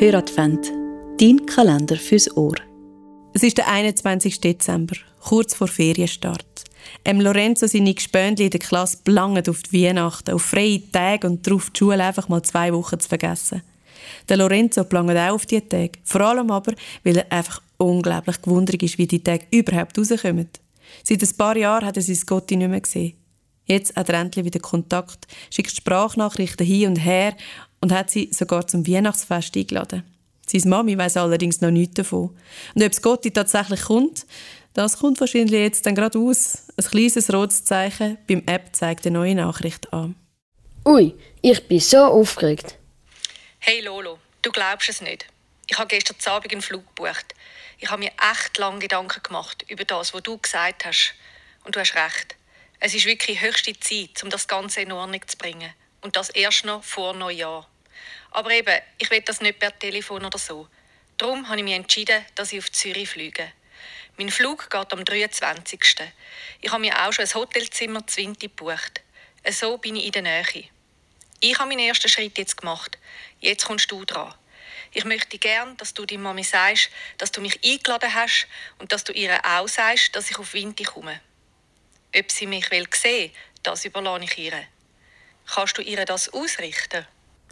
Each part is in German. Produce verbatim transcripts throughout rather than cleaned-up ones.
Höradvent, dein Kalender fürs Ohr. Es ist der einundzwanzigste Dezember, kurz vor Ferienstart. Ähm Lorenzo seine Gespöndli in der Klasse blangen auf die Weihnachten, auf freie Tage und darauf, die Schule einfach mal zwei Wochen zu vergessen. Der Lorenzo plangt auch auf diese Tage, vor allem aber, weil er einfach unglaublich gewundert ist, wie die Tage überhaupt rauskommen. Seit ein paar Jahren hat er sein Gotti nicht mehr gesehen. Jetzt hat er endlich wieder Kontakt, schickt Sprachnachrichten hin und her und hat sie sogar zum Weihnachtsfest eingeladen. Seine Mami weiss allerdings noch nichts davon. Und ob das Gotti tatsächlich kommt, das kommt wahrscheinlich jetzt dann gerade aus. Ein kleines rotes Zeichen beim App zeigt eine neue Nachricht an. Ui, ich bin so aufgeregt. Hey Lolo, du glaubst es nicht. Ich habe gestern Abend einen Flug gebucht. Ich habe mir echt lange Gedanken gemacht über das, was du gesagt hast. Und du hast recht. Es ist wirklich höchste Zeit, um das Ganze in Ordnung zu bringen. Und das erst noch vor Neujahr. Aber eben, ich will das nicht per Telefon oder so. Darum habe ich mich entschieden, dass ich auf Zürich fliege. Mein Flug geht am dreiundzwanzigsten Ich habe mir auch schon ein Hotelzimmer zu Winti gebucht. So bin ich in der Nähe. Ich habe meinen ersten Schritt jetzt gemacht. Jetzt kommst du dran. Ich möchte gern, dass du deiner Mami sagst, dass du mich eingeladen hast und dass du ihr auch sagst, dass ich auf Winti komme. Ob sie mich will sehen, das überlasse ich ihr. Kannst du ihr das ausrichten?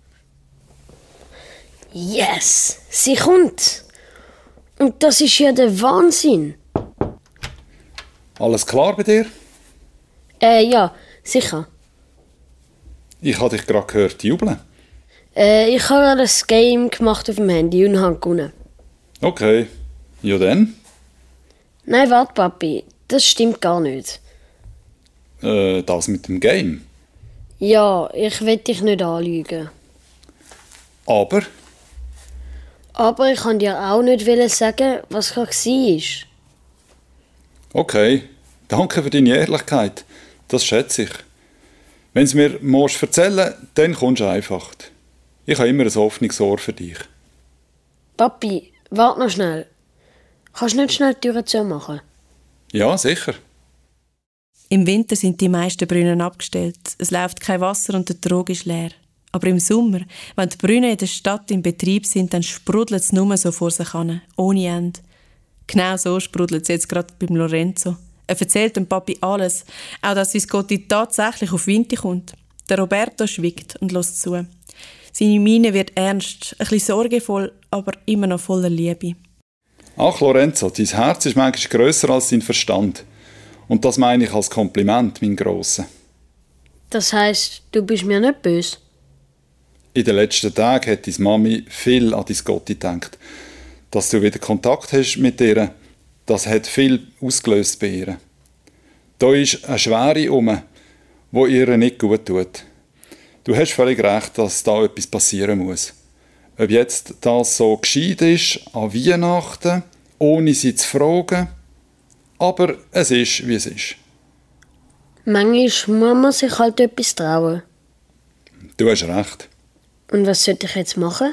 Yes, sie kommt. Und das ist ja der Wahnsinn. Alles klar bei dir? Äh, ja, sicher. Ich habe dich gerade gehört jubeln. Äh, ich habe gerade ein Game gemacht auf dem Handy und habe gewonnen. Okay, ja dann? Nein, warte, Papi, das stimmt gar nicht. Äh, das mit dem Game? Ja, ich will dich nicht anlügen. Aber? Aber ich kann dir auch nicht sagen, was gerade war. Okay, danke für deine Ehrlichkeit. Das schätze ich. Wenn du mir musst erzählen musst, dann kommst du einfach. Ich habe immer ein offenes Ohr für dich. Papi, warte noch schnell. Kannst du nicht schnell die Türe zumachen? Ja, sicher. Im Winter sind die meisten Brunnen abgestellt. Es läuft kein Wasser und der Trog ist leer. Aber im Sommer, wenn die Brunnen in der Stadt im Betrieb sind, dann sprudelt es nur so vor sich hin, ohne Ende. Genau so sprudelt es jetzt gerade beim Lorenzo. Er erzählt dem Papi alles, auch dass sein Gotti tatsächlich auf Winti kommt. Der Roberto schwiegt und hört zu. Seine Miene wird ernst, ein bisschen sorgevoll, aber immer noch voller Liebe. Ach Lorenzo, dein Herz ist manchmal grösser als dein Verstand. Und das meine ich als Kompliment, mein Grosser. Das heisst, du bist mir nicht böse? In den letzten Tagen hat deine Mami viel an dein Gotti gedacht. Dass du wieder Kontakt hast mit ihr, das hat viel ausgelöst bei ihr. Da ist eine Schwere um, die ihr nicht gut tut. Du hast völlig recht, dass da etwas passieren muss. Ob jetzt das so gescheit ist, an Weihnachten, ohne sie zu fragen, aber es ist, wie es ist. Manchmal muss man sich halt etwas trauen. Du hast recht. Und was sollte ich jetzt machen?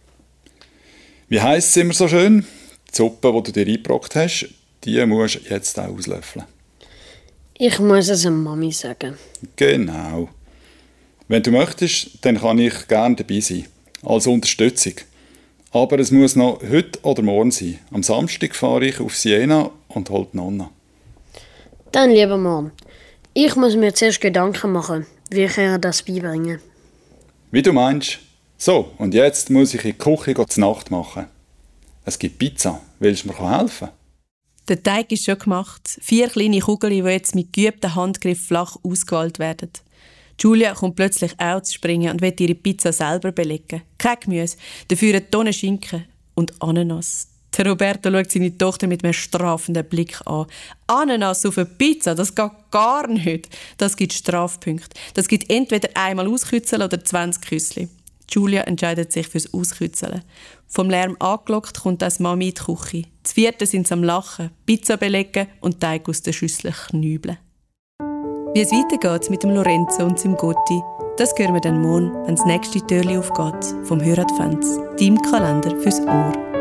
Wie heisst es immer so schön? Die Suppe, die du dir eingebrockt hast, die musst du jetzt auch auslöffeln. Ich muss es der Mami sagen. Genau. Wenn du möchtest, dann kann ich gerne dabei sein. Als Unterstützung. Aber es muss noch heute oder morgen sein. Am Samstag fahre ich auf Siena und hole die Nonna. Dann, lieber Mann, ich muss mir zuerst Gedanken machen, wie ich ihr das beibringen. Wie du meinst. So, und jetzt muss ich in die Küche zur Nacht machen. Es gibt Pizza. Willst du mir helfen? Der Teig ist schon gemacht. Vier kleine Kugeln, die jetzt mit geübtem Handgriff flach ausgewählt werden. Julia kommt plötzlich auch zu springen und will ihre Pizza selber belegen. Kein Gemüse, dafür eine Tonne Schinken und Ananas. Der Roberto schaut seine Tochter mit einem strafenden Blick an. Ananas auf eine Pizza, das geht gar nicht. Das gibt Strafpunkte. Das gibt entweder einmal auskützeln oder zwanzig Küssli. Julia entscheidet sich fürs Auskützeln. Vom Lärm angelockt kommt das Mami in die Küche. Das vierte sind sie am Lachen, Pizza belegen und Teig aus der Schüssel knübeln. Wie es weitergeht mit dem Lorenzo und seinem Gotti, das hören wir dann morgen, wenn das nächste Türchen aufgeht vom Höradvent, deinem Kalender fürs Ohr.